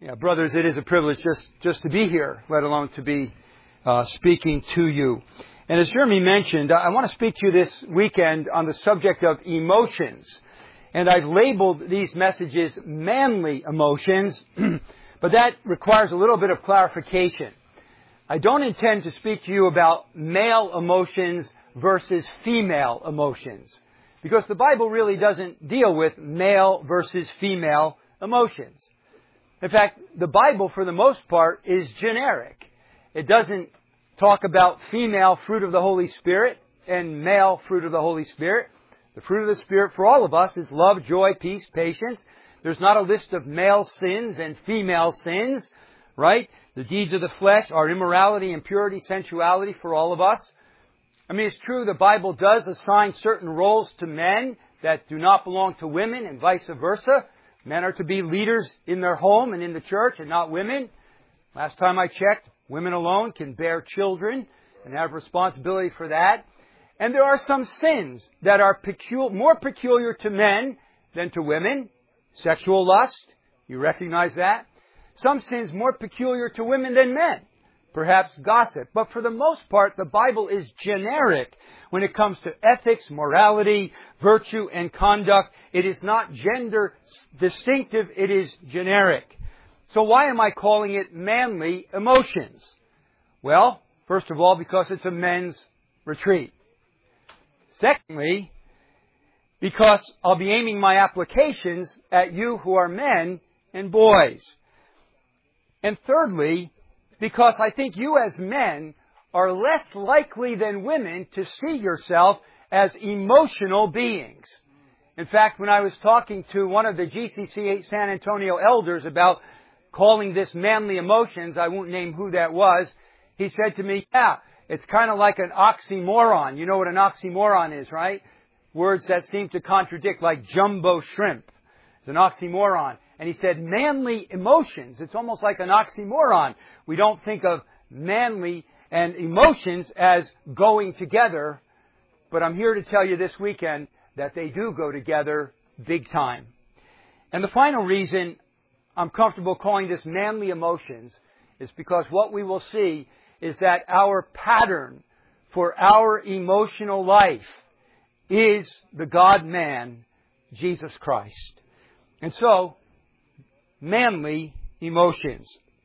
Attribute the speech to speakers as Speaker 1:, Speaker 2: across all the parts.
Speaker 1: Yeah, brothers, it is a privilege just to be here, let alone to be speaking to you. And as Jeremy mentioned, I want to speak to you this weekend on the subject of emotions. And I've labeled these messages manly emotions, but that requires a little bit of clarification. I don't intend to speak to you about male emotions versus female emotions, because the Bible really doesn't deal with male versus female emotions. In fact, the Bible, for the most part, is generic. It doesn't talk about female fruit of the Holy Spirit and male fruit of the Holy Spirit. The fruit of the Spirit for all of us is love, joy, peace, patience. There's not a list of male sins and female sins, right? The deeds of the flesh are immorality, impurity, sensuality for all of us. I mean, it's true the Bible does assign certain roles to men that do not belong to women and vice versa. Men are to be leaders in their home and in the church and not women. Last time I checked, women alone can bear children and have responsibility for that. And there are some sins that are more peculiar to men than to women. Sexual lust, you recognize that. Some sins more peculiar to women than men. Perhaps gossip. But for the most part, the Bible is generic when it comes to ethics, morality, virtue, and conduct. It is not gender distinctive, it is generic. So why am I calling it manly emotions? Well, first of all, because it's a men's retreat. Secondly, because I'll be aiming my applications at you who are men and boys. And thirdly, because I think you as men are less likely than women to see yourself as emotional beings. In fact, when I was talking to one of the GCC San Antonio elders about calling this manly emotions, I won't name who that was, he said to me, yeah, it's kind of like an oxymoron. You know what an oxymoron is, right? Words that seem to contradict, like jumbo shrimp. It's an oxymoron. And he said, manly emotions. It's almost like an oxymoron. We don't think of manly and emotions as going together. But I'm here to tell you this weekend that they do go together big time. And the final reason I'm comfortable calling this manly emotions is because what we will see is that our pattern for our emotional life is the God-man, Jesus Christ. And so, manly emotions.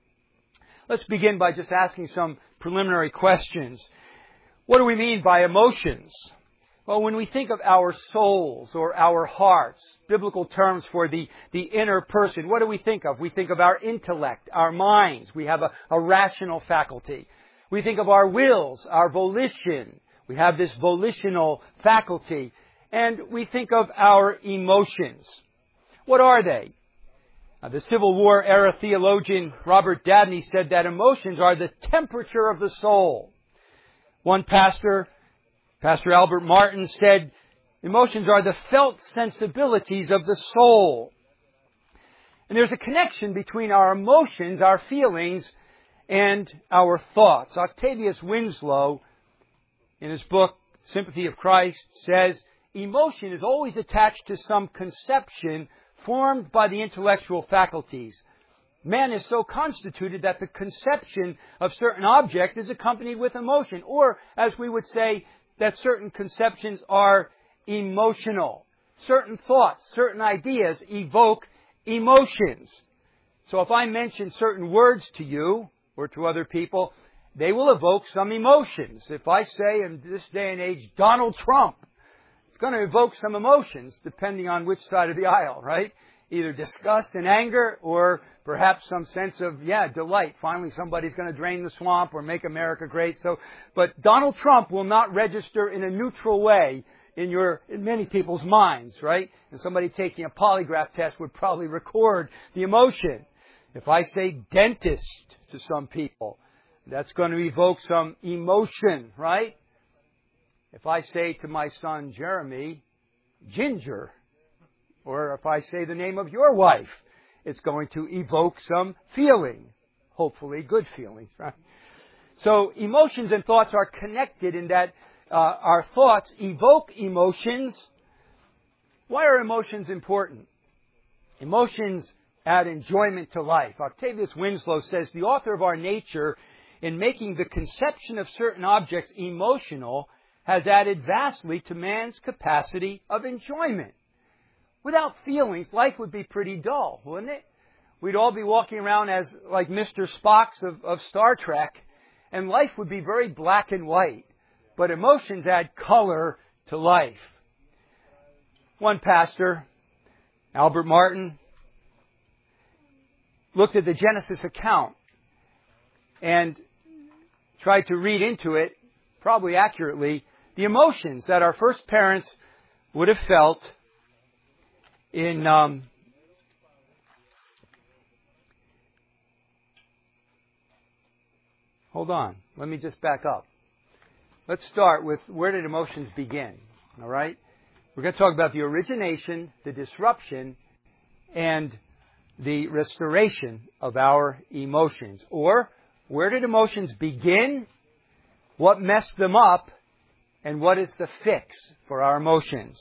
Speaker 1: Let's begin by just asking some preliminary questions. What do we mean by emotions? Well, when we think of our souls or our hearts, biblical terms for the inner person, what do we think of? We think of our intellect, our minds. We have a rational faculty. We think of our wills, our volition. We have this volitional faculty. And we think of our emotions. What are they? The Civil War era theologian Robert Dabney said that emotions are the temperature of the soul. One pastor, Pastor Albert Martin, said emotions are the felt sensibilities of the soul. And there's a connection between our emotions, our feelings, and our thoughts. Octavius Winslow, in his book Sympathy of Christ, says emotion is always attached to some conception formed by the intellectual faculties. Man is so constituted that the conception of certain objects is accompanied with emotion, or, as we would say, that certain conceptions are emotional. Certain thoughts, certain ideas evoke emotions. So if I mention certain words to you or to other people, they will evoke some emotions. If I say in this day and age, Donald Trump, it's going to evoke some emotions depending on which side of the aisle, right? Either disgust and anger or perhaps some sense of, delight. Finally, somebody's going to drain the swamp or make America great. But Donald Trump will not register in a neutral way in many people's minds, right? And somebody taking a polygraph test would probably record the emotion. If I say dentist to some people, that's going to evoke some emotion, right? If I say to my son, Jeremy, Ginger, or if I say the name of your wife, it's going to evoke some feeling, hopefully good feelings, right? So emotions and thoughts are connected in that our thoughts evoke emotions. Why are emotions important? Emotions add enjoyment to life. Octavius Winslow says, the author of our nature, in making the conception of certain objects emotional, has added vastly to man's capacity of enjoyment. Without feelings, life would be pretty dull, wouldn't it? We'd all be walking around as like Mr. Spocks of Star Trek, and life would be very black and white. But emotions add color to life. One pastor, Albert Martin, looked at the Genesis account and tried to read into it, probably accurately, the emotions that our first parents would have felt in hold on, let me just back up. Let's start with, where did emotions begin? All right? We're going to talk about the origination, the disruption, and the restoration of our emotions. Or, where did emotions begin? What messed them up? And what is the fix for our emotions?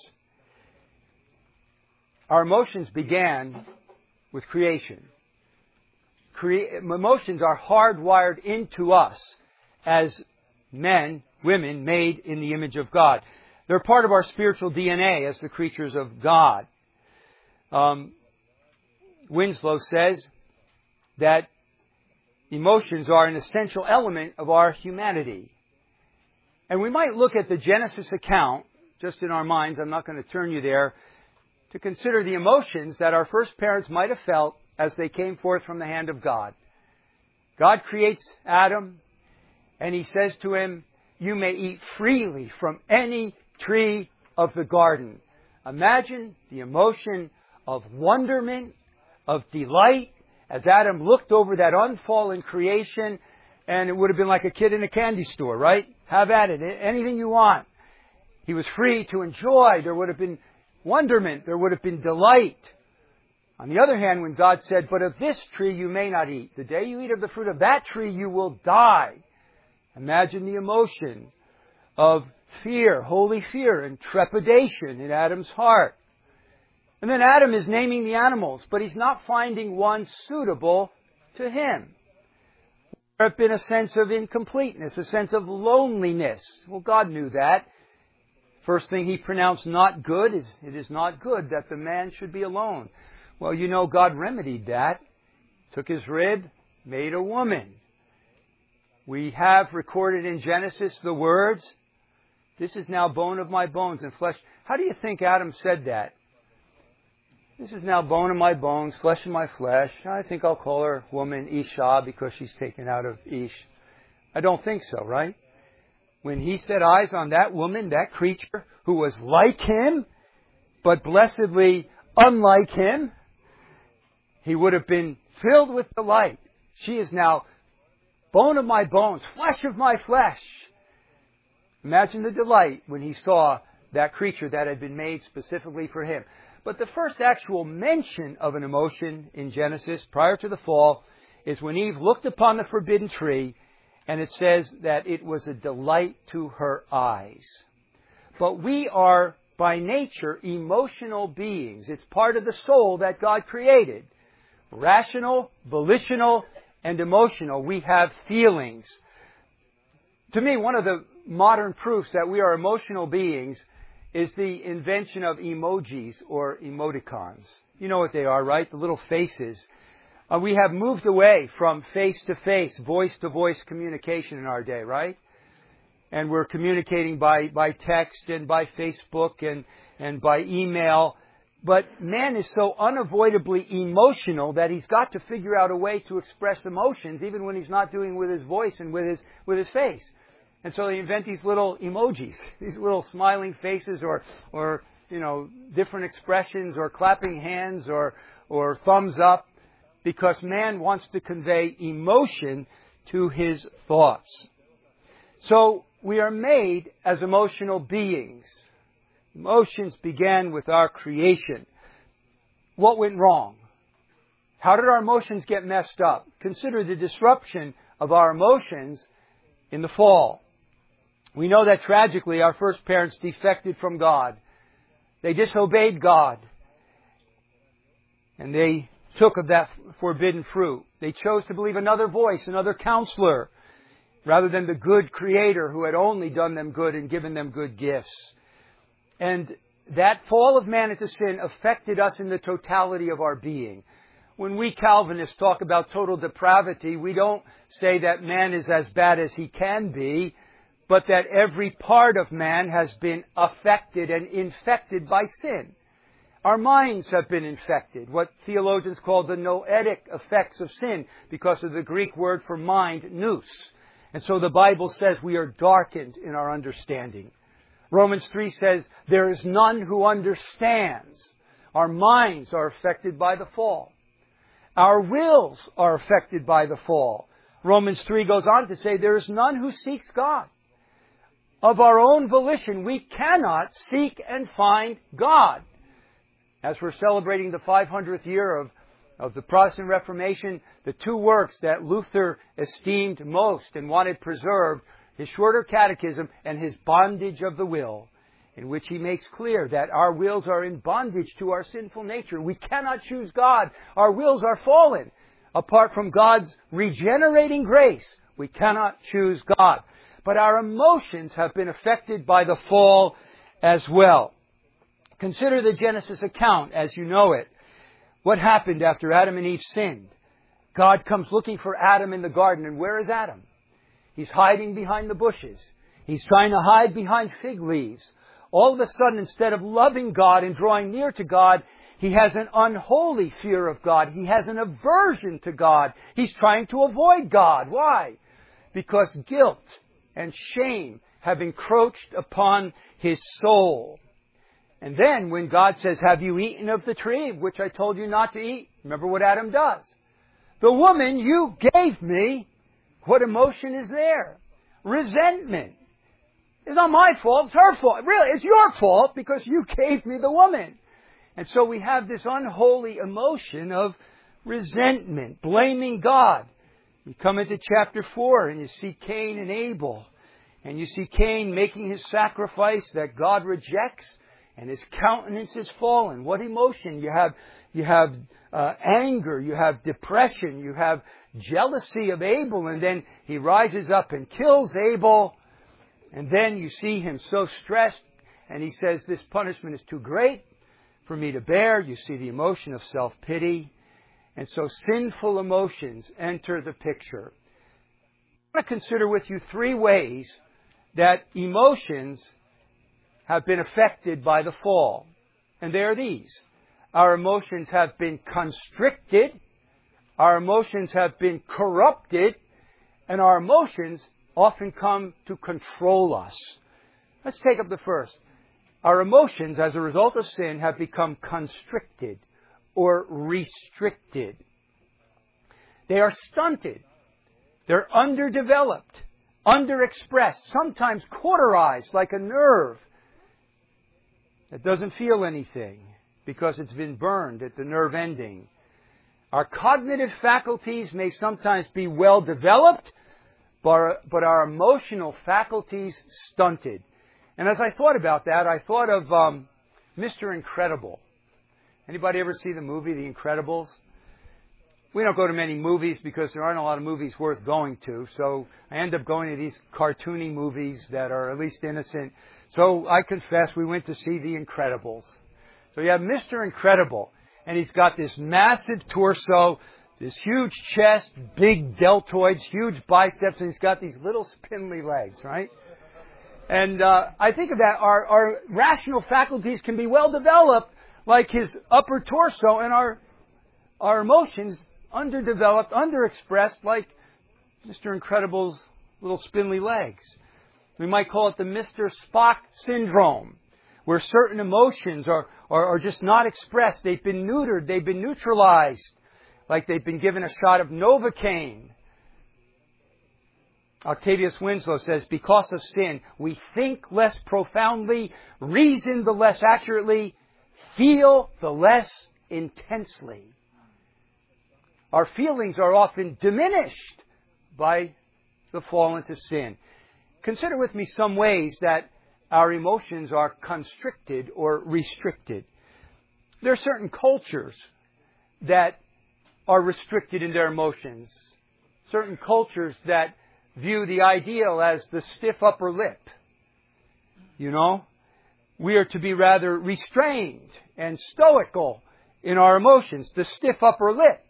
Speaker 1: Our emotions began with creation. Emotions are hardwired into us as men, women, made in the image of God. They're part of our spiritual DNA as the creatures of God. Winslow says that emotions are an essential element of our humanity. And we might look at the Genesis account, just in our minds, I'm not going to turn you there, to consider the emotions that our first parents might have felt as they came forth from the hand of God. God creates Adam, and He says to him, you may eat freely from any tree of the garden. Imagine the emotion of wonderment, of delight, as Adam looked over that unfallen creation, and it would have been like a kid in a candy store, right? Have at it, anything you want. He was free to enjoy. There would have been wonderment. There would have been delight. On the other hand, when God said, but of this tree you may not eat. The day you eat of the fruit of that tree, you will die. Imagine the emotion of fear, holy fear, and trepidation in Adam's heart. And then Adam is naming the animals, but he's not finding one suitable to him. There had been a sense of incompleteness, a sense of loneliness. Well, God knew that. First thing He pronounced not good is, it is not good that the man should be alone. Well, you know, God remedied that. Took His rib, made a woman. We have recorded in Genesis the words, this is now bone of my bones and flesh. How do you think Adam said that? This is now bone of my bones, flesh of my flesh. I think I'll call her woman Isha because she's taken out of Ish. I don't think so, right? When he set eyes on that woman, that creature who was like him, but blessedly unlike him, he would have been filled with delight. She is now bone of my bones, flesh of my flesh. Imagine the delight when he saw that creature that had been made specifically for him. But the first actual mention of an emotion in Genesis prior to the fall is when Eve looked upon the forbidden tree, and it says that it was a delight to her eyes. But we are, by nature, emotional beings. It's part of the soul that God created. Rational, volitional, and emotional. We have feelings. To me, one of the modern proofs that we are emotional beings is the invention of emojis or emoticons. You know what they are, right? The little faces. We have moved away from face-to-face, voice-to-voice communication in our day, right? And we're communicating by text and by Facebook and by email. But man is so unavoidably emotional that he's got to figure out a way to express emotions even when he's not doing it with his voice and with his face. And so they invent these little emojis, these little smiling faces or you know, different expressions or clapping hands or thumbs up, because man wants to convey emotion to his thoughts. So we are made as emotional beings. Emotions began with our creation. What went wrong? How did our emotions get messed up? Consider the disruption of our emotions in the fall. We know that tragically our first parents defected from God. They disobeyed God. And they took of that forbidden fruit. They chose to believe another voice, another counselor, rather than the good Creator who had only done them good and given them good gifts. And that fall of man into sin affected us in the totality of our being. When we Calvinists talk about total depravity, we don't say that man is as bad as he can be, but that every part of man has been affected and infected by sin. Our minds have been infected, what theologians call the noetic effects of sin, because of the Greek word for mind, nous. And so the Bible says we are darkened in our understanding. Romans 3 says there is none who understands. Our minds are affected by the fall. Our wills are affected by the fall. Romans 3 goes on to say there is none who seeks God. Of our own volition, we cannot seek and find God. As we're celebrating the 500th year of the Protestant Reformation, the two works that Luther esteemed most and wanted preserved, his Shorter Catechism and his Bondage of the Will, in which he makes clear that our wills are in bondage to our sinful nature. We cannot choose God. Our wills are fallen. Apart from God's regenerating grace, we cannot choose God. But our emotions have been affected by the fall as well. Consider the Genesis account as you know it. What happened after Adam and Eve sinned? God comes looking for Adam in the garden, and where is Adam? He's hiding behind the bushes. He's trying to hide behind fig leaves. All of a sudden, instead of loving God and drawing near to God, he has an unholy fear of God. He has an aversion to God. He's trying to avoid God. Why? Because guilt and shame have encroached upon his soul. And then when God says, have you eaten of the tree of which I told you not to eat? Remember what Adam does. The woman you gave me, what emotion is there? Resentment. It's not my fault, it's her fault. Really, it's your fault because you gave me the woman. And so we have this unholy emotion of resentment, blaming God. You come into chapter 4 and you see Cain and Abel. And you see Cain making his sacrifice that God rejects. And his countenance is fallen. What emotion? You have anger. You have depression. You have jealousy of Abel. And then he rises up and kills Abel. And then you see him so stressed. And he says, this punishment is too great for me to bear. You see the emotion of self-pity. And so sinful emotions enter the picture. I want to consider with you 3 ways that emotions have been affected by the fall. And they are these. Our emotions have been constricted. Our emotions have been corrupted. And our emotions often come to control us. Let's take up the first. Our emotions, as a result of sin, have become constricted or restricted. They are stunted. They're underdeveloped, underexpressed, sometimes cauterized like a nerve that doesn't feel anything because it's been burned at the nerve ending. Our cognitive faculties may sometimes be well developed, but our emotional faculties stunted. And as I thought about that, I thought of Mr. Incredible. Anybody ever see the movie The Incredibles? We don't go to many movies because there aren't a lot of movies worth going to. So I end up going to these cartoony movies that are at least innocent. So I confess we went to see The Incredibles. So you have Mr. Incredible. And he's got this massive torso, this huge chest, big deltoids, huge biceps, and he's got these little spindly legs, right? And I think of that, our rational faculties can be well developed like his upper torso, and our emotions underdeveloped, underexpressed like Mr. Incredible's little spindly legs. We might call it the Mr. Spock syndrome, where certain emotions are just not expressed. They've been neutered. They've been neutralized, like they've been given a shot of Novocaine. Octavius Winslow says, because of sin, we think less profoundly, reason the less accurately, feel the less intensely. Our feelings are often diminished by the fall into sin. Consider with me some ways that our emotions are constricted or restricted. There are certain cultures that are restricted in their emotions. Certain cultures that view the ideal as the stiff upper lip. You know, we are to be rather restrained and stoical in our emotions, the stiff upper lip.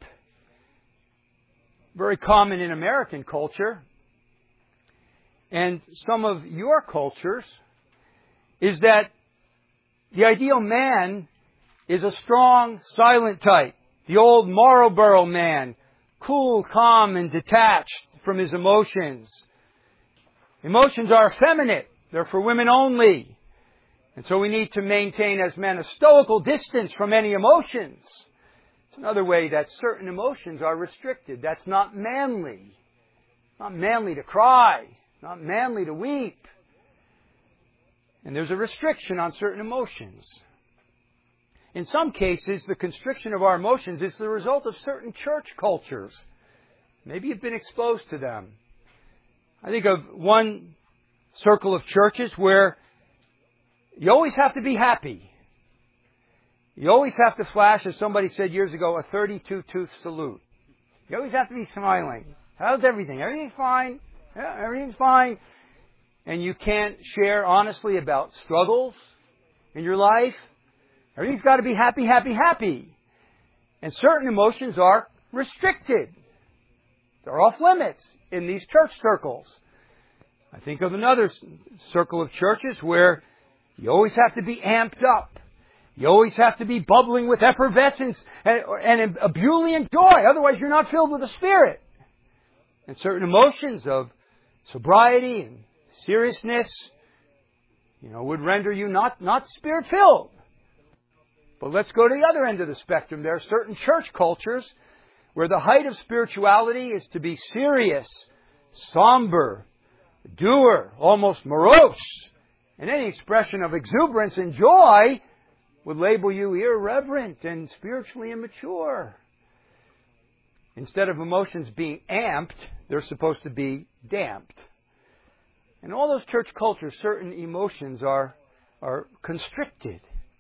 Speaker 1: Very common in American culture. And some of your cultures is that the ideal man is a strong, silent type. The old Marlboro man, cool, calm, and detached from his emotions. Emotions are effeminate. They're for women only. And so we need to maintain as men a stoical distance from any emotions. It's another way that certain emotions are restricted. That's not manly. Not manly to cry. Not manly to weep. And there's a restriction on certain emotions. In some cases, the constriction of our emotions is the result of certain church cultures. Maybe you've been exposed to them. I think of one circle of churches where you always have to be happy. You always have to flash, as somebody said years ago, a 32-tooth salute. You always have to be smiling. How's everything? Everything's fine. Yeah, everything's fine. And you can't share honestly about struggles in your life. Everything's got to be happy, happy, happy. And certain emotions are restricted. They're off limits in these church circles. I think of another circle of churches where you always have to be amped up. You always have to be bubbling with effervescence and ebullient joy. Otherwise, you're not filled with the Spirit. And certain emotions of sobriety and seriousness, would render you not Spirit-filled. But let's go to the other end of the spectrum. There are certain church cultures where the height of spirituality is to be serious, somber, dour, almost morose. And any expression of exuberance and joy would label you irreverent and spiritually immature. Instead of emotions being amped, they're supposed to be damped. In all those church cultures, certain emotions are constricted.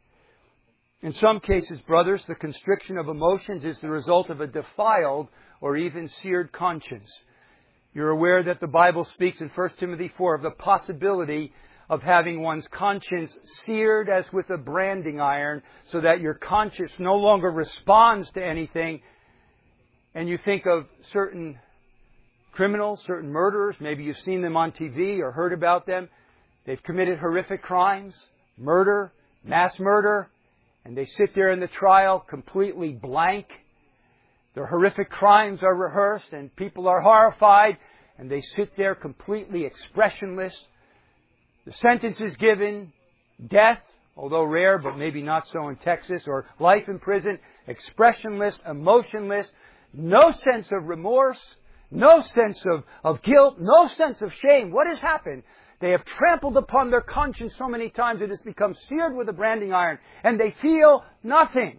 Speaker 1: In some cases, brothers, the constriction of emotions is the result of a defiled or even seared conscience. You're aware that the Bible speaks in 1 Timothy 4 of the possibility of having one's conscience seared as with a branding iron so that your conscience no longer responds to anything. And you think of certain criminals, certain murderers. Maybe you've seen them on TV or heard about them. They've committed horrific crimes, murder, mass murder, and they sit there in the trial completely blank. Their horrific crimes are rehearsed and people are horrified and they sit there completely expressionless. The sentence is given, death, although rare, but maybe not so in Texas, or life in prison, expressionless, emotionless, no sense of remorse, no sense of guilt, no sense of shame. What has happened? They have trampled upon their conscience so many times it has become seared with a branding iron, and they feel nothing.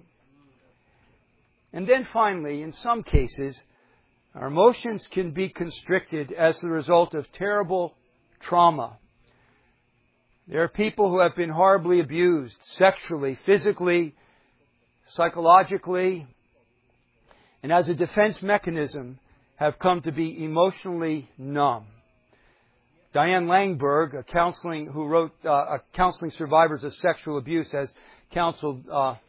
Speaker 1: And then finally, in some cases, our emotions can be constricted as the result of terrible trauma. There are people who have been horribly abused sexually, physically, psychologically, and as a defense mechanism have come to be emotionally numb. Diane Langberg, who wrote Counseling Survivors of Sexual Abuse, has counseled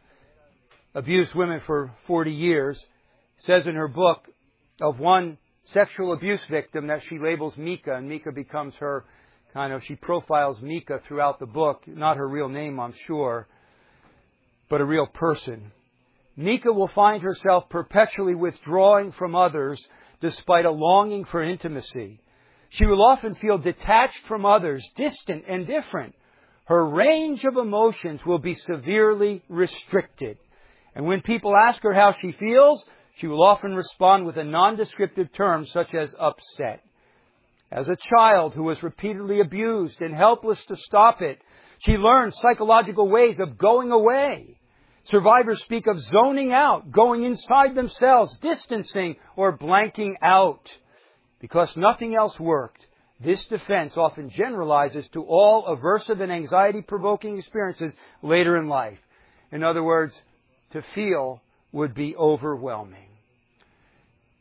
Speaker 1: abused women for 40 years, says in her book of one sexual abuse victim that she labels Mika, and Mika becomes her she profiles Mika throughout the book, not her real name, I'm sure, but a real person. Mika will find herself perpetually withdrawing from others despite a longing for intimacy. She will often feel detached from others, distant and different. Her range of emotions will be severely restricted. And when people ask her how she feels, she will often respond with a nondescriptive term such as upset. As a child who was repeatedly abused and helpless to stop it, she learned psychological ways of going away. Survivors speak of zoning out, going inside themselves, distancing, or blanking out. Because nothing else worked, this defense often generalizes to all aversive and anxiety-provoking experiences later in life. In other words, to feel would be overwhelming.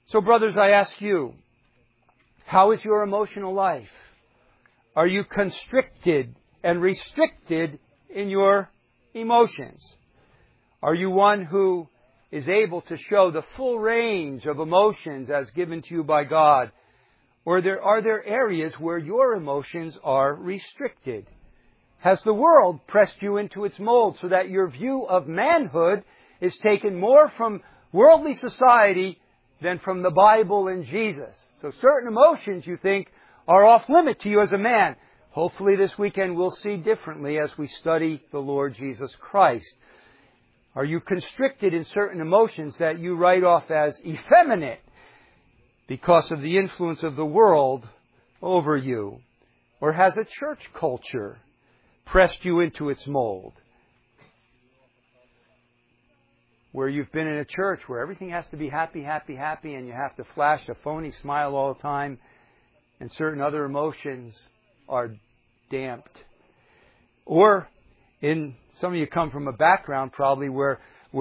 Speaker 1: So, brothers, I ask you, how is your emotional life? Are you constricted and restricted in your emotions? Are you one who is able to show the full range of emotions as given to you by God? Or are there areas where your emotions are restricted? Has the world pressed you into its mold so that your view of manhood is taken more from worldly society than from the Bible and Jesus? So certain emotions you think are off limit to you as a man. Hopefully this weekend we'll see differently as we study the Lord Jesus Christ. Are you constricted in certain emotions that you write off as effeminate because of the influence of the world over you? Or has a church culture pressed you into its mold, where you've been in a church where everything has to be happy, happy, happy, and you have to flash a phony smile all the time, and certain other emotions are damped? Or some of you come from a background probably where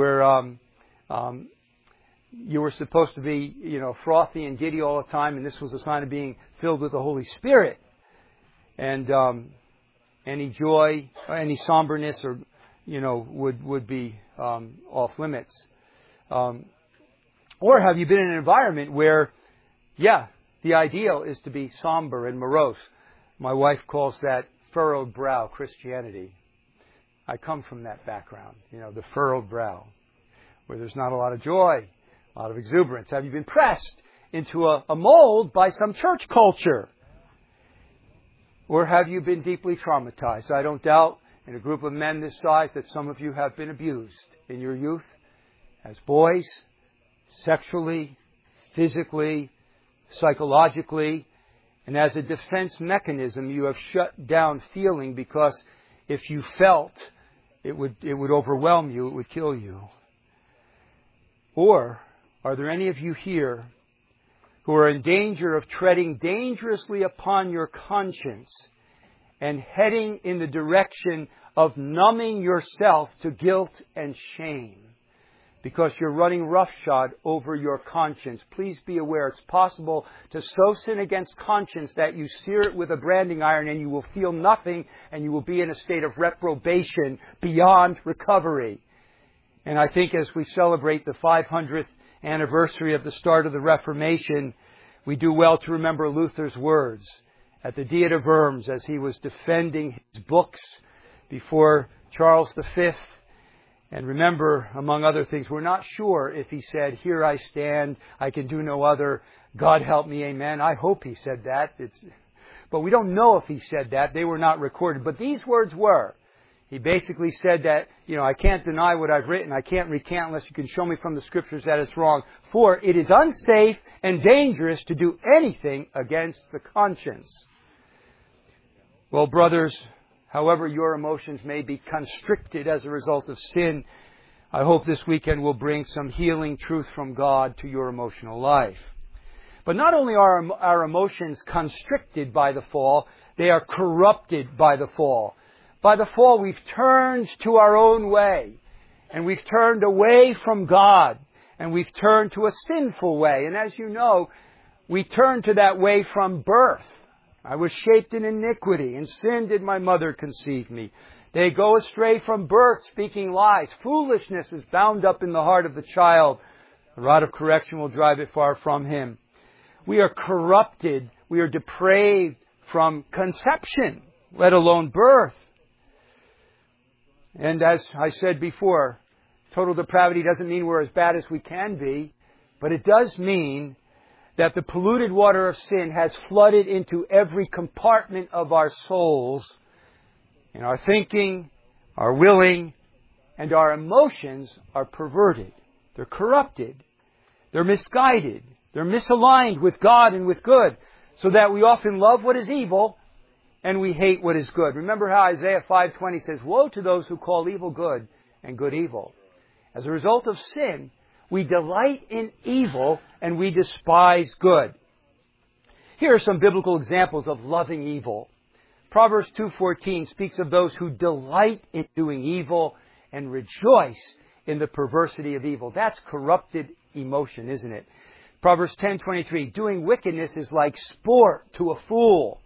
Speaker 1: you were supposed to be, frothy and giddy all the time, and this was a sign of being filled with the Holy Spirit. And any joy, any somberness, or would be off limits. Or have you been in an environment where, the ideal is to be somber and morose? My wife calls that furrowed brow Christianity. I come from that background, the furrowed brow, where there's not a lot of joy, a lot of exuberance. Have you been pressed into a mold by some church culture? Or have you been deeply traumatized? I don't doubt in a group of men this size that some of you have been abused in your youth as boys, sexually, physically, psychologically, and as a defense mechanism you have shut down feeling, because if you felt, it would overwhelm you, it would kill you. Or are there any of you here who are in danger of treading dangerously upon your conscience and heading in the direction of numbing yourself to guilt and shame because you're running roughshod over your conscience? Please be aware it's possible to so sin against conscience that you sear it with a branding iron and you will feel nothing, and you will be in a state of reprobation beyond recovery. And I think as we celebrate the 500th anniversary of the start of the Reformation, we do well to remember Luther's words at the Diet of Worms as he was defending his books before Charles V. And remember, among other things, we're not sure if he said, "Here I stand, I can do no other, God help me, amen." I hope he said that. But we don't know if he said that. They were not recorded. But these words were. He basically said that, I can't deny what I've written. I can't recant unless you can show me from the Scriptures that it's wrong. For it is unsafe and dangerous to do anything against the conscience. Well, brothers, however your emotions may be constricted as a result of sin, I hope this weekend will bring some healing truth from God to your emotional life. But not only are our emotions constricted by the fall, they are corrupted by the fall. By the fall, we've turned to our own way, and we've turned away from God, and we've turned to a sinful way. And as you know, we turned to that way from birth. I was shaped in iniquity, in sin did my mother conceive me. They go astray from birth, speaking lies. Foolishness is bound up in the heart of the child. The rod of correction will drive it far from him. We are corrupted, we are depraved from conception, let alone birth. And as I said before, total depravity doesn't mean we're as bad as we can be, but it does mean that the polluted water of sin has flooded into every compartment of our souls, in our thinking, our willing, and our emotions are perverted. They're corrupted. They're misguided. They're misaligned with God and with good, so that we often love what is evil and we hate what is good. Remember how Isaiah 5:20 says, "Woe to those who call evil good and good evil." As a result of sin, we delight in evil and we despise good. Here are some biblical examples of loving evil. Proverbs 2:14 speaks of those who delight in doing evil and rejoice in the perversity of evil. That's corrupted emotion, isn't it? Proverbs 10:23, doing wickedness is like sport to a fool.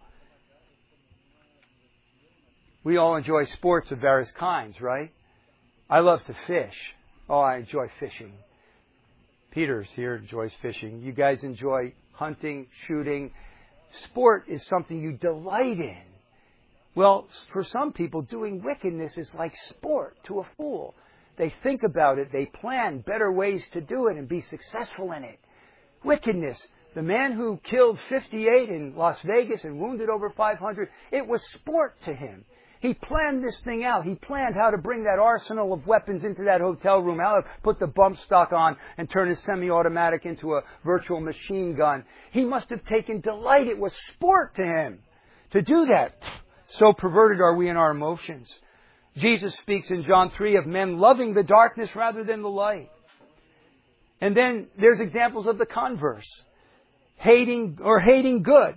Speaker 1: We all enjoy sports of various kinds, right? I love to fish. Oh, I enjoy fishing. Peter's here enjoys fishing. You guys enjoy hunting, shooting. Sport is something you delight in. Well, for some people, doing wickedness is like sport to a fool. They think about it. They plan better ways to do it and be successful in it. Wickedness. The man who killed 58 in Las Vegas and wounded over 500, it was sport to him. He planned this thing out. He planned how to bring that arsenal of weapons into that hotel room, how to put the bump stock on and turn his semi-automatic into a virtual machine gun. He must have taken delight. It was sport to him to do that. So perverted are we in our emotions. Jesus speaks in John 3 of men loving the darkness rather than the light. And then there's examples of the converse. Hating good.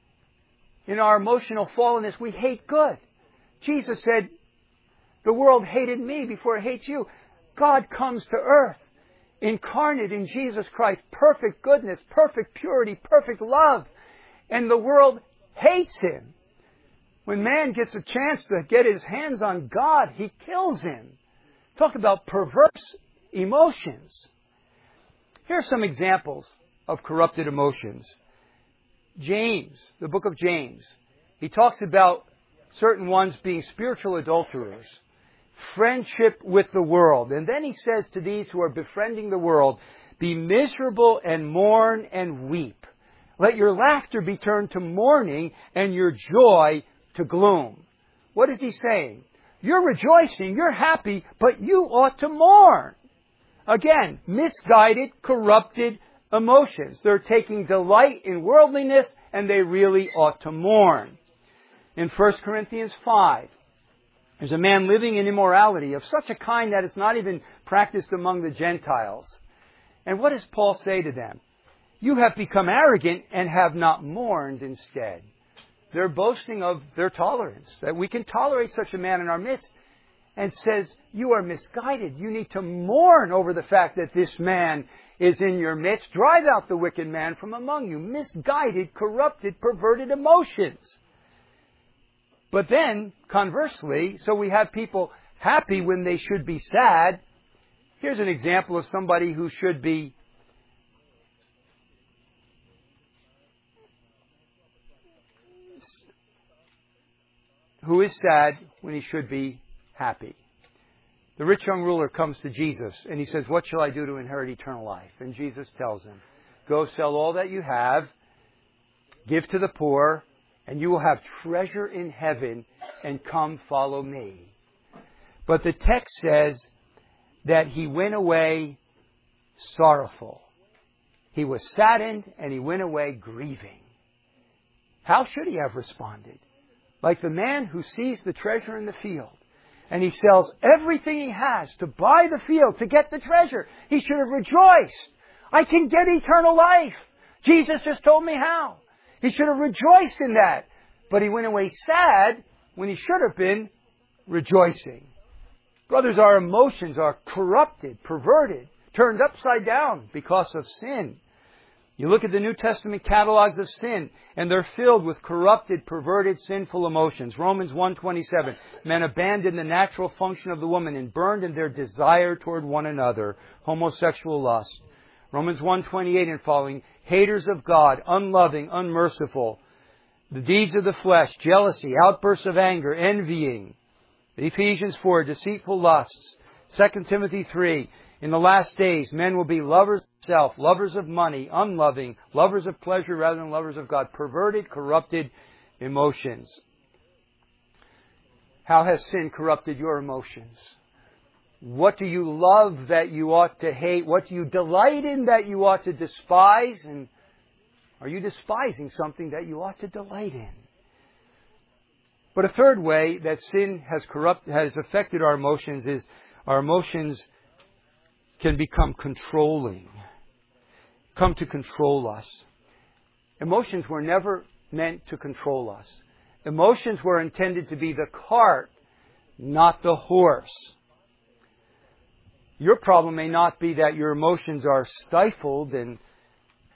Speaker 1: In our emotional fallenness, we hate good. Jesus said, the world hated me before it hates you. God comes to earth, incarnate in Jesus Christ, perfect goodness, perfect purity, perfect love. And the world hates Him. When man gets a chance to get his hands on God, he kills Him. Talk about perverse emotions. Here are some examples of corrupted emotions. James, the book of James, he talks about certain ones being spiritual adulterers, friendship with the world. And then he says to these who are befriending the world, be miserable and mourn and weep. Let your laughter be turned to mourning and your joy to gloom. What is he saying? You're rejoicing, you're happy, but you ought to mourn. Again, misguided, corrupted emotions. They're taking delight in worldliness and they really ought to mourn. In 1 Corinthians 5, there's a man living in immorality of such a kind that it's not even practiced among the Gentiles. And what does Paul say to them? You have become arrogant and have not mourned instead. They're boasting of their tolerance, that we can tolerate such a man in our midst, and says, you are misguided. You need to mourn over the fact that this man is in your midst. Drive out the wicked man from among you. Misguided, corrupted, perverted emotions. But then, conversely, so we have people happy when they should be sad. Here's an example of somebody who should be who is sad when he should be happy. The rich young ruler comes to Jesus and he says, what shall I do to inherit eternal life? And Jesus tells him, go sell all that you have, give to the poor, and you will have treasure in heaven, and come follow me. But the text says that he went away sorrowful. He was saddened and he went away grieving. How should he have responded? Like the man who sees the treasure in the field and he sells everything he has to buy the field, to get the treasure. He should have rejoiced. I can get eternal life. Jesus just told me how. He should have rejoiced in that. But he went away sad when he should have been rejoicing. Brothers, our emotions are corrupted, perverted, turned upside down because of sin. You look at the New Testament catalogs of sin, and they're filled with corrupted, perverted, sinful emotions. Romans 1:27, men abandoned the natural function of the woman and burned in their desire toward one another, homosexual lust. Romans 1:28 and following, haters of God, unloving, unmerciful, the deeds of the flesh, jealousy, outbursts of anger, envying. Ephesians 4, deceitful lusts. 2 Timothy 3, in the last days, men will be lovers of self, lovers of money, unloving, lovers of pleasure rather than lovers of God, perverted, corrupted emotions. How has sin corrupted your emotions? What do you love that you ought to hate? What do you delight in that you ought to despise? And are you despising something that you ought to delight in? But a third way that sin has affected our emotions is our emotions can become controlling, come to control us. Emotions were never meant to control us. Emotions were intended to be the cart, not the horse. Your problem may not be that your emotions are stifled and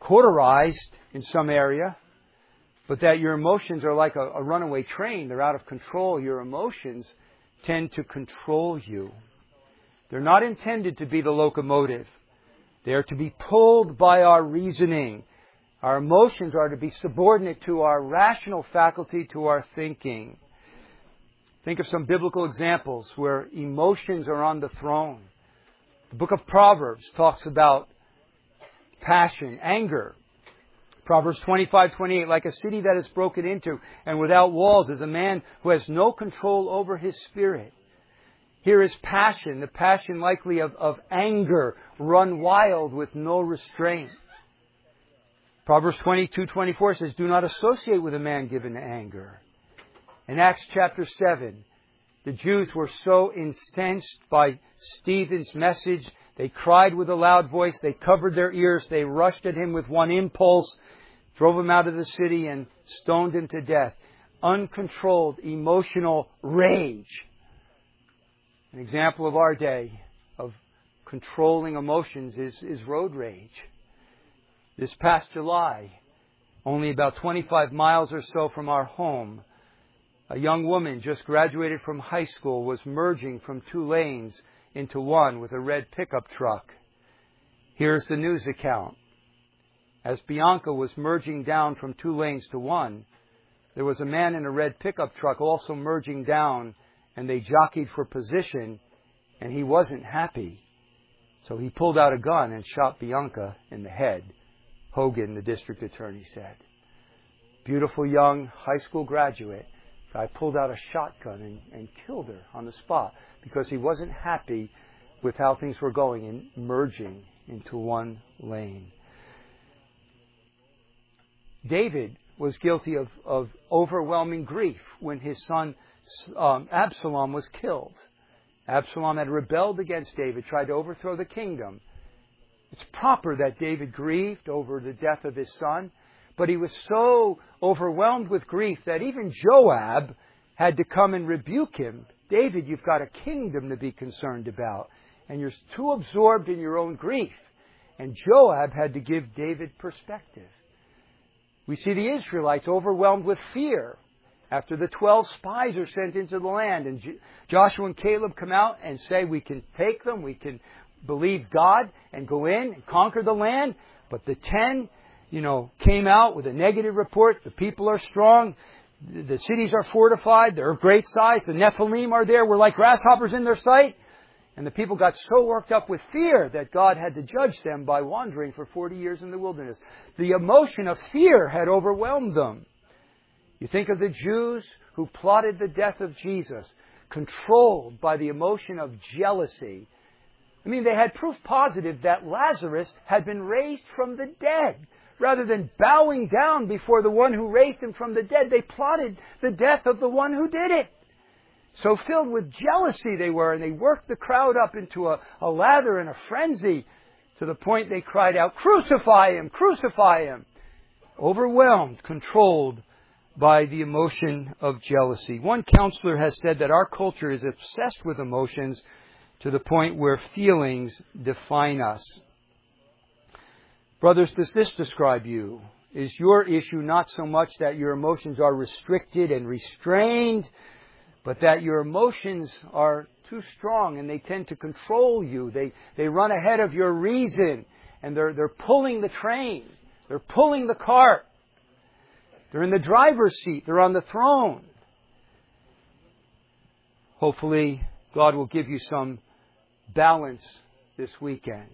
Speaker 1: cauterized in some area, but that your emotions are like a runaway train. They're out of control. Your emotions tend to control you. They're not intended to be the locomotive. They are to be pulled by our reasoning. Our emotions are to be subordinate to our rational faculty, to our thinking. Think of some biblical examples where emotions are on the throne. The book of Proverbs talks about passion, anger. Proverbs 25:28, like a city that is broken into and without walls is a man who has no control over his spirit. Here is passion, the passion likely of anger, run wild with no restraint. Proverbs 22:24 says, do not associate with a man given to anger. In Acts chapter 7, the Jews were so incensed by Stephen's message, they cried with a loud voice, they covered their ears, they rushed at him with one impulse, drove him out of the city and stoned him to death. Uncontrolled, emotional rage. An example of our day of controlling emotions is road rage. This past July, only about 25 miles or so from our home, a young woman just graduated from high school was merging from 2 lanes into one with a red pickup truck. Here's the news account. As Bianca was merging down from 2 lanes to 1, there was a man in a red pickup truck also merging down, and they jockeyed for position, and he wasn't happy. So he pulled out a gun and shot Bianca in the head. Hogan, the district attorney, said. Beautiful young high school graduate. Guy pulled out a shotgun and killed her on the spot because he wasn't happy with how things were going and merging into 1 lane. David was guilty of overwhelming grief when his son Absalom was killed. Absalom had rebelled against David, tried to overthrow the kingdom. It's proper that David grieved over the death of his son, but he was so overwhelmed with grief that even Joab had to come and rebuke him. David, you've got a kingdom to be concerned about, and you're too absorbed in your own grief. And Joab had to give David perspective. We see the Israelites overwhelmed with fear after the 12 spies are sent into the land, and Joshua and Caleb come out and say, we can take them, we can believe God and go in and conquer the land. But the 10, came out with a negative report. The people are strong. The cities are fortified. They're of great size. The Nephilim are there. We're like grasshoppers in their sight. And the people got so worked up with fear that God had to judge them by wandering for 40 years in the wilderness. The emotion of fear had overwhelmed them. You think of the Jews who plotted the death of Jesus, controlled by the emotion of jealousy. They had proof positive that Lazarus had been raised from the dead. Rather than bowing down before the one who raised him from the dead, they plotted the death of the one who did it. So filled with jealousy they were, and they worked the crowd up into a lather and a frenzy to the point they cried out, crucify him, crucify him. Overwhelmed, controlled by the emotion of jealousy. One counselor has said that our culture is obsessed with emotions to the point where feelings define us. Brothers, does this describe you? Is your issue not so much that your emotions are restricted and restrained, but that your emotions are too strong and they tend to control you? They run ahead of your reason, and they're pulling the train. They're pulling the cart. They're in the driver's seat. They're on the throne. Hopefully, God will give you some balance this weekend.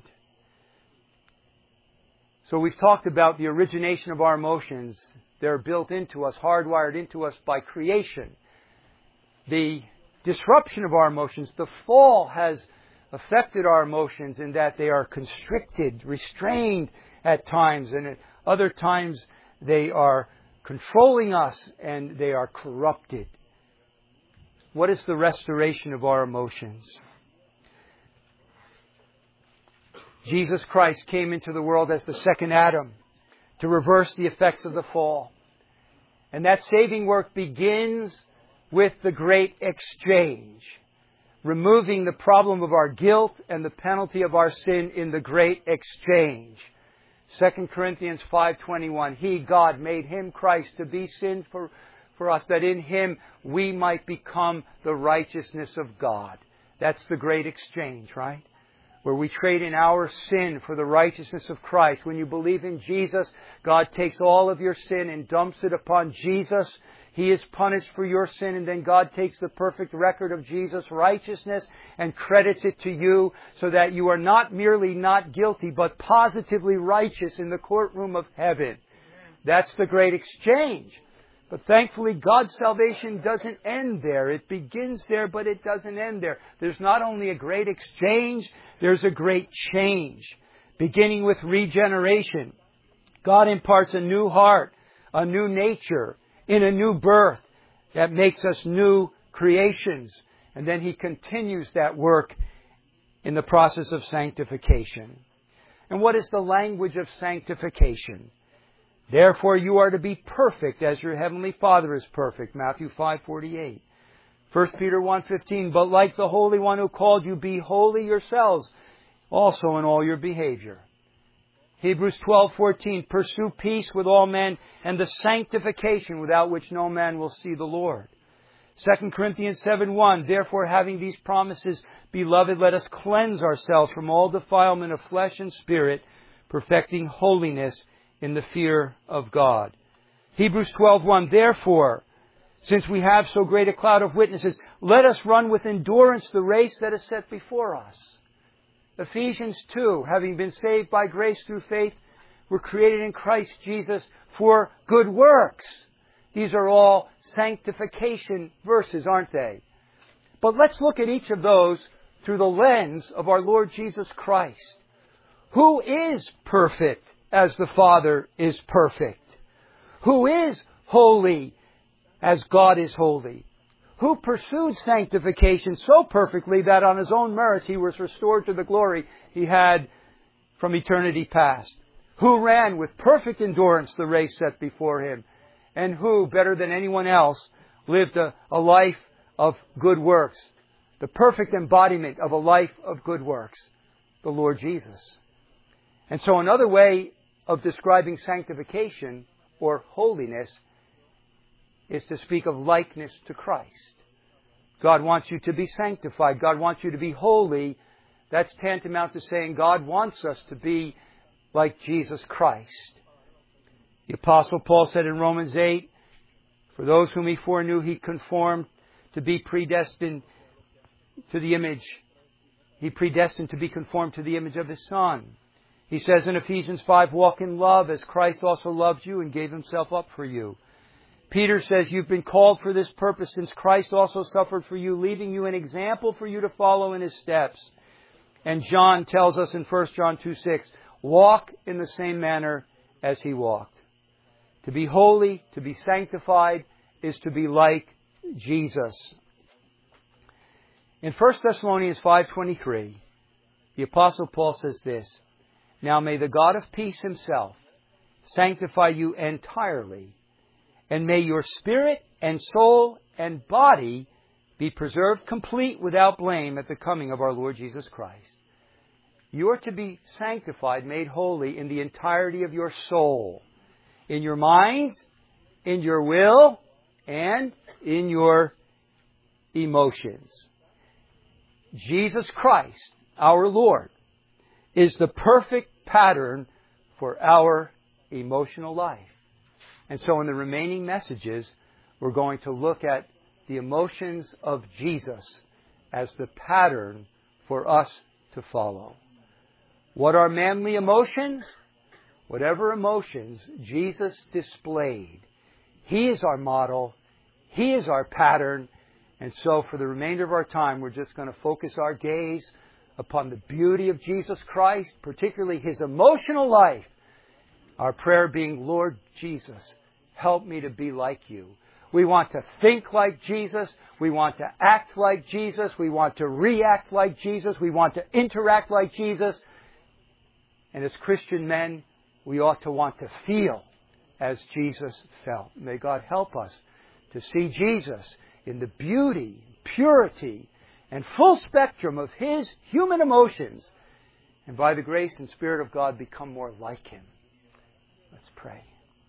Speaker 1: So we've talked about the origination of our emotions. They're built into us, hardwired into us by creation. The disruption of our emotions, the fall has affected our emotions in that they are constricted, restrained at times, and at other times they are controlling us and they are corrupted. What is the restoration of our emotions? Jesus Christ came into the world as the second Adam to reverse the effects of the fall. And that saving work begins with the great exchange, removing the problem of our guilt and the penalty of our sin in the great exchange. 2 Corinthians 5:21, He, God, made Him, Christ, to be sin for us, that in Him we might become the righteousness of God. That's the great exchange, right? Where we trade in our sin for the righteousness of Christ. When you believe in Jesus, God takes all of your sin and dumps it upon Jesus. He is punished for your sin, and then God takes the perfect record of Jesus' righteousness and credits it to you, so that you are not merely not guilty, but positively righteous in the courtroom of heaven. That's the great exchange. But thankfully, God's salvation doesn't end there. It begins there, but it doesn't end there. There's not only a great exchange, there's a great change, beginning with regeneration. God imparts a new heart, a new nature, in a new birth that makes us new creations. And then He continues that work in the process of sanctification. And what is the language of sanctification? Therefore you are to be perfect as your heavenly Father is perfect. Matthew 5:48. 1 Peter 1:15. But like the Holy One who called you, be holy yourselves also in all your behavior. Hebrews 12:14. Pursue peace with all men and the sanctification without which no man will see the Lord. 2 Corinthians 7:1. Therefore, having these promises, beloved, let us cleanse ourselves from all defilement of flesh and spirit, perfecting holiness in the fear of God. Hebrews 12:1. Therefore, since we have so great a cloud of witnesses, let us run with endurance the race that is set before us. Ephesians 2, having been saved by grace through faith, were created in Christ Jesus for good works. These are all sanctification verses, aren't they? But let's look at each of those through the lens of our Lord Jesus Christ. Who is perfect as the Father is perfect? Who is holy as God is holy? Who pursued sanctification so perfectly that on His own merits He was restored to the glory He had from eternity past? Who ran with perfect endurance the race set before Him? And who, better than anyone else, lived a life of good works? The perfect embodiment of a life of good works. The Lord Jesus. And so another way of describing sanctification or holiness is to speak of likeness to Christ. God wants you to be sanctified. God wants you to be holy. That's tantamount to saying God wants us to be like Jesus Christ. The Apostle Paul said in Romans 8, for those whom He foreknew, He conformed to be predestined to the image. He predestined to be conformed to the image of His Son. He says in Ephesians 5, walk in love as Christ also loved you and gave Himself up for you. Peter says, you've been called for this purpose, since Christ also suffered for you, leaving you an example for you to follow in His steps. And John tells us in 1 John 2:6, walk in the same manner as He walked. To be holy, to be sanctified, is to be like Jesus. In 1 Thessalonians 5:23, the Apostle Paul says this, now may the God of peace Himself sanctify you entirely, and may your spirit and soul and body be preserved complete without blame at the coming of our Lord Jesus Christ. You are to be sanctified, made holy in the entirety of your soul, in your mind, in your will, and in your emotions. Jesus Christ, our Lord, is the perfect pattern for our emotional life. And so in the remaining messages, we're going to look at the emotions of Jesus as the pattern for us to follow. What are manly emotions? Whatever emotions Jesus displayed. He is our model. He is our pattern. And so for the remainder of our time, we're just going to focus our gaze upon the beauty of Jesus Christ, particularly His emotional life. Our prayer being, Lord Jesus, help me to be like You. We want to think like Jesus. We want to act like Jesus. We want to react like Jesus. We want to interact like Jesus. And as Christian men, we ought to want to feel as Jesus felt. May God help us to see Jesus in the beauty, purity, and full spectrum of His human emotions, and by the grace and Spirit of God become more like Him. Let's pray.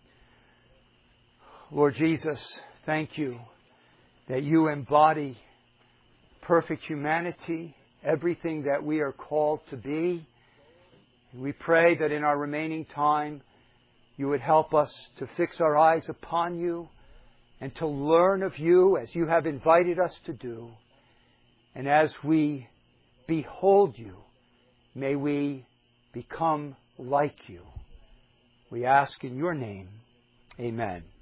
Speaker 1: Lord Jesus, thank you that you embody perfect humanity, everything that we are called to be. And we pray that in our remaining time, you would help us to fix our eyes upon you and to learn of you as you have invited us to do. And as we behold you, may we become like you. We ask in your name. Amen.